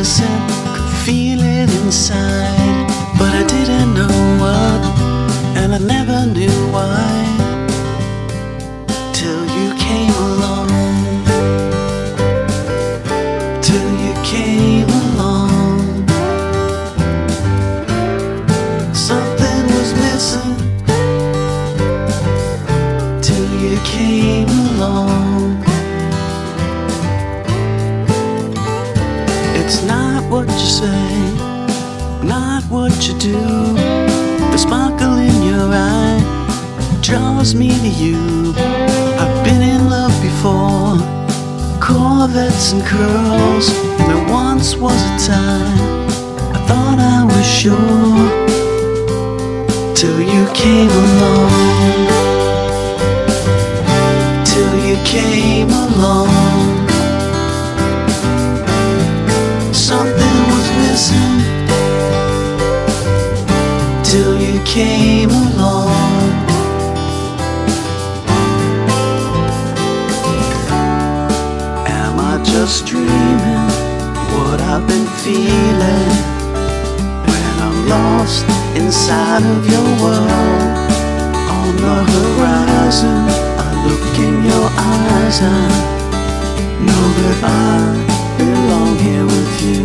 innocent, could feel it inside, but I didn't know what, and I never knew why, till you came along. Till you came along. Something was missing till you came along. It's not what you say, not what you do. The sparkle in your eye draws me to you. I've been in love before, Corvettes and curls. There once was a time I thought I was sure, till you came along. Till you came along. Something was missing till you came along. Am I just dreaming what I've been feeling when I'm lost inside of your world? On the horizon, I look in your eyes, I know that I belong here with you.